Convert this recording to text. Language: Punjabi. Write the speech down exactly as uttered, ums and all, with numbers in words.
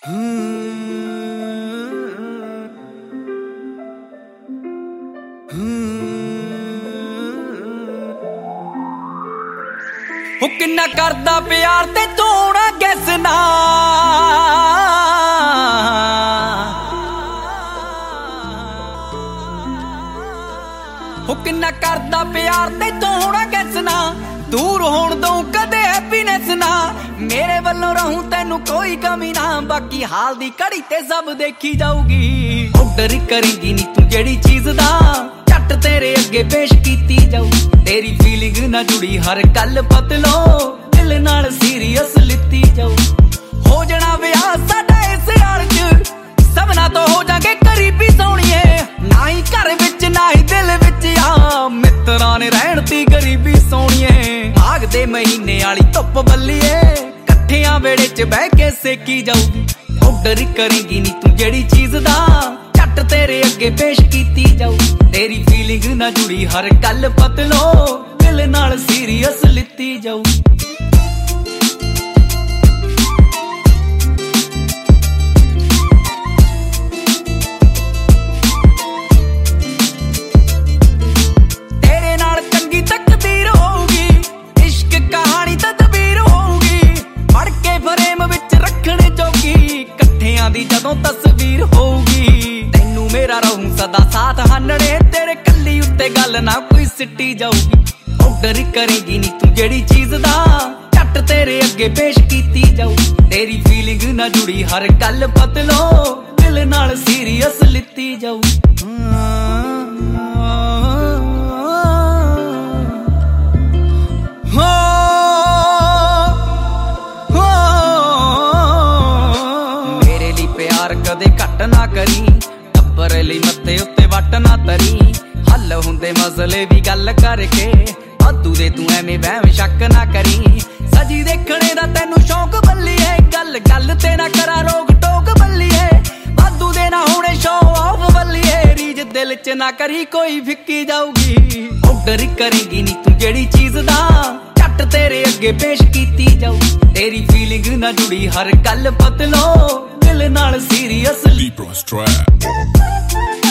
ਉਹ ਕਿੰਨਾ ਕਰਦਾ ਪਿਆਰ ਤੇ ਤੂੰ ਨਾ ਗੈਸ ਨਾ ਉਹ ਕਿੰਨਾ ਕਰਦਾ ਪਿਆਰ ਤੇ ਤੂੰ ਨਾ ਗੈਸ ਨਾ ਦੂਰ ਹੋਣ ਦਊਂ ਕਦੇ ਹੈਪੀਨੈਸ ਨਾ ਮੇਰੇ ਵੱਲੋਂ ਰਹੂੰ ਤੈਨੂੰ ਕੋਈ ਕਮੀ ਨਾ ਬਾਕੀ ਹਾਲ ਦੀ ਘੜੀ ਤੇ ਸਭ ਦੇਖੀ ਜਾਊਗੀ ਆਰਡਰ ਕਰੇਂਗੀ ਨੀ ਤੂੰ ਜਿਹੜੀ ਚੀਜ਼ ਦਾ ਝੱਟ ਤੇਰੇ ਅੱਗੇ ਪੇਸ਼ ਕੀਤੀ ਜਾਊ ਤੇਰੀ ਫੀਲਿੰਗ ਨਾ ਜੁੜੀ ਹਰ ਗੱਲ ਬਦਲੋ ਦਿਲ ਨਾਲ ਸੀਰੀਅਸ ਲਿੱਤੀ ਜਾਊ ਹੋ ਜਾਣਾ ਵਿਆਹ ਸਾਡਾ ਇਸ ਆਲ ਚ ਸਭਨਾ ਤੋਂ ਹੋ ਜਾਗੇ ਕਰੀਬੀ ਸੋਹਣੀਏ ਨਾ ਹੀ ਘਰ ਵਿੱਚ ਨਾ ਹੀ ਦਿਲ ਵਿੱਚ ਆ ਮਿੱਤਰਾਂ ਨੇ ਰਹਿਣ ਦੀ ਗਰੀਬੀ ਸੋਹਣੀਏ ਮਾਘ ਦੇ ਮਹੀਨੇ ਵਾਲੀ ਧੁੱਪ ਬੱਲੀਏ ਇਕੱਠਿਆਂ ਵੇੜੇ ਚ ਬਹਿ ਕੇ ਸੇਕੀ ਜਾਊਗੀ ਆਰਡਰ ਕਰੇਂਗੀ ਨੀ ਤੂੰ ਜਿਹੜੀ ਚੀਜ਼ ਦਾ ਝੱਟ ਤੇਰੇ ਅੱਗੇ ਪੇਸ਼ ਕੀਤੀ ਜਾਊ ਤੇਰੀ ਫੀਲਿੰਗ ਨਾ ਜੁੜੀ ਹਰ ਗੱਲ ਬਦਲੋ ਦਿਲ ਨਾਲ ਸੀਰੀਅਸ ਲਿੱਤੀ ਜਾਊ ਤੇਰੇ ਨਾਲ ਚੰਗੀ ਤਕਦੀਰ ਹੋਊਗੀ ਇਸ਼ਕ ਕਹਾਣੀ ਤਦਬੀਰ ਹੋਊਗੀ ਫੜ ਕੇ ਫਰੇਮ ਵਿੱਚ ਰੱਖਣ ਜੋਗੀ ਇਕੱਠਿਆਂ ਦੀ ਜਦੋਂ ਤਸਵੀਰ ਹੋਊਗੀ ਤੈਨੂੰ ਮੇਰਾ ਰਹੂੰ ਸਦਾ ਸਾਥ ਹਾਨਣੇ ਤੇਰੇ ਕੱਲੀ ਉੱਤੇ ਗੱਲ ਨਾ ਕੋਈ ਸਿੱਟੀ ਜਾਊਗੀ ਆਰਡਰ ਕਰੇਂਗੀ ਨੀ ਤੂੰ ਜਿਹੜੀ ਚੀਜ਼ ਦਾ ਝੱਟ ਤੇਰੇ ਅੱਗੇ ਪੇਸ਼ ਕੀਤੀ ਜਾਊ ਤੇਰੀ ਫੀਲਿੰਗ ਨਾ ਜੁੜੀ ਹਰ ਗੱਲ ਬਦਲੋ ਦਿਲ ਨਾਲ ਸੀਰੀਅਸ ਲਿੱਤੀ ਜਾਊ ਮੇਰੇ ਲਈ ਪਿਆਰ ਕਦੇ ਘੱਟ ਨਾ ਕਰੀ ਟੱਬਰ ਲਈ ਮੱਥੇ ਉੱਤੇ ਵੱਟ ਨਾ ਤਰੀ ਹੱਲ ਹੁੰਦੇ ਮਸਲੇ ਵੀ ਗੱਲ ਕਰਕੇ ਵਾਧੂ ਦੇ ਤੂੰ ਐਵੇਂ ਵਹਿਮ ਸ਼ੱਕ ਨਾ ਕਰੀ ਸਜੀ ਦੇਖਣੇ ਦਾ ਤੈਨੂੰ ਸ਼ੌਂਕ ਬੱਲੀਏ ਗੱਲ ਗੱਲ ਤੇ ਨਾ ਕਰਾ ਰੋਕ ਟੋਕ ਬੱਲੀਏ ਵਾਧੂ ਦੇ ਨਾ ਹੋਣੇ ਸ਼ੋਅ ਆਫ ਬੱਲੀਏ ਰੀਜ ਦਿਲ ਚ ਨਾ ਕਰੀ ਕੋਈ ਫਿੱਕੀ ਜਾਊਗੀ ਆਰਡਰ ਕਰੇਂਗੀ ਨੀ ਤੂੰ ਜਿਹੜੀ ਚੀਜ਼ ਦਾ ਝੱਟ ਤੇਰੇ ਅੱਗੇ ਪੇਸ਼ ਕੀਤੀ ਜਾਊ ਤੇਰੀ ਫੀਲਿੰਗ ਨਾ ਜੁੜੀ ਹਰ ਗੱਲ ਬਦਲੋ ਦਿਲ ਨਾਲ ਸੀਰੀਅਸ